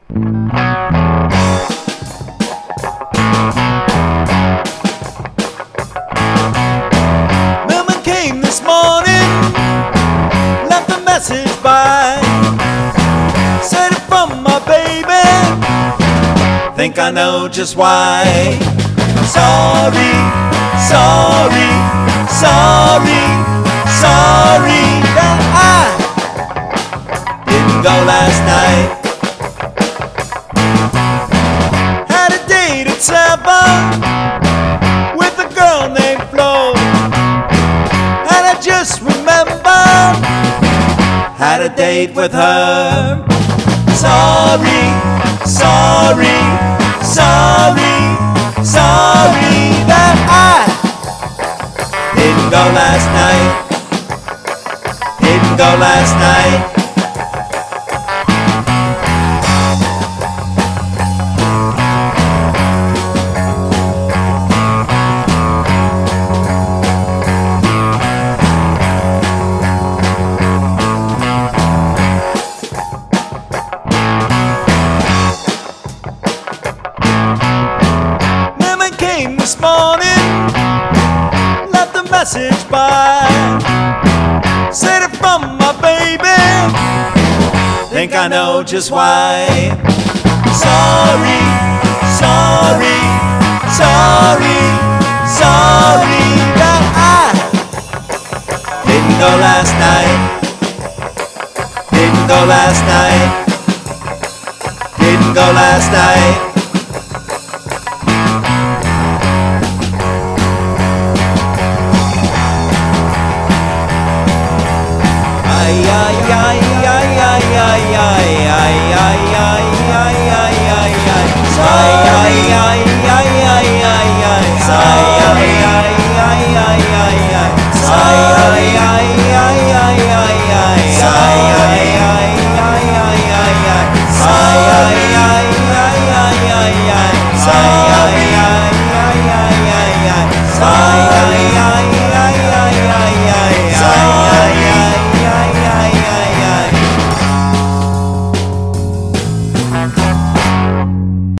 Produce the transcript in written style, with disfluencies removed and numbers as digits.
Mailman came this morning, left a message by. Said it from my baby, think I know just why. Sorry, sorry, sorry, sorry that I didn't go last night. Had a date at 7 with a girl named Flo, and I just remembered had a date with her. Sorry, sorry, sorry, sorry that I didn't go last night. Didn't go last night. This morning, left a message by. Said it from my baby, think I know just why. Sorry, sorry, sorry, sorry that I didn't go last night. Didn't go last night. Didn't go last night.